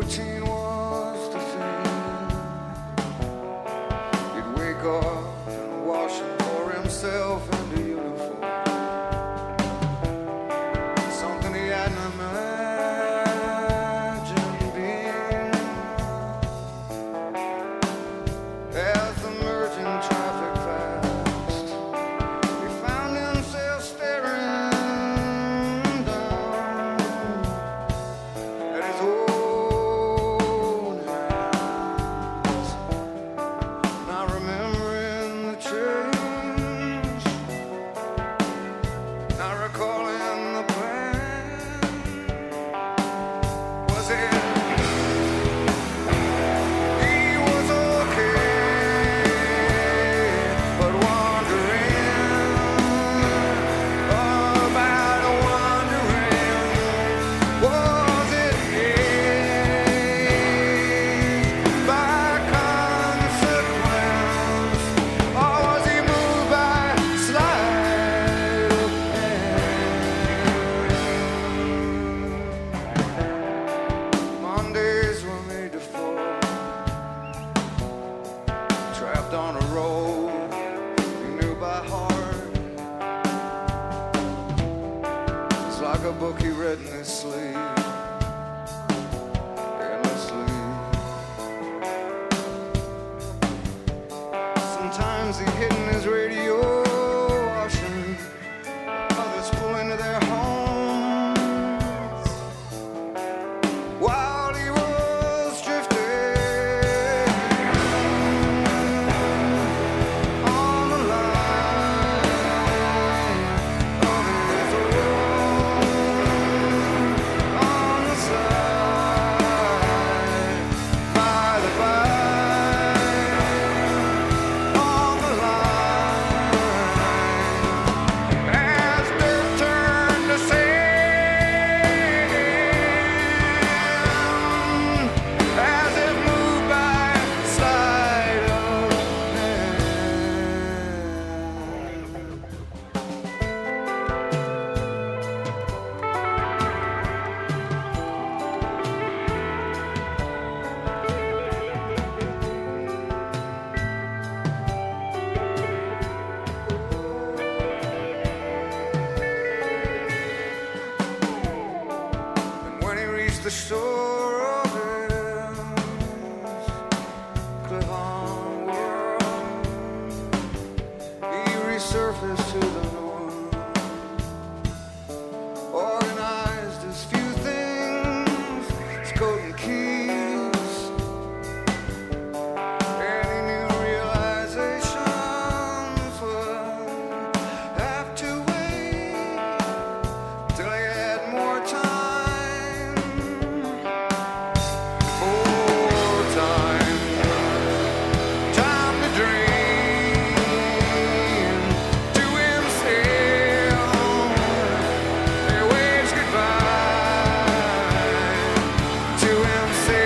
routine was the thing. He'd wake up and wash and pour himself into uniform. Something he hadn't imagined being. As the merging traffic passed, he found himself staring down at his own hands, not remembering the change, not recalling the plan. Was it? He was okay, but wondering about wondering. Was it age by consequence, or was he moved by sleight of hand? Mondays were made to fall, trapped on a road he knew by heart. It's like a book he read in his sleep. Sometimes he hidden his radio, watching others pull into their homes while he was drifting on the line of his own, on the side, by the on the line, as dirt turned to sand, as if moved by sleight of hand. And when he reached the shore of his Clifton world, he resurfaced to the north, organized his few things, his coat and keys, and he knew realizations would have to wait till he had more time. More time. Time to dream to himself. He waves goodbye to himself.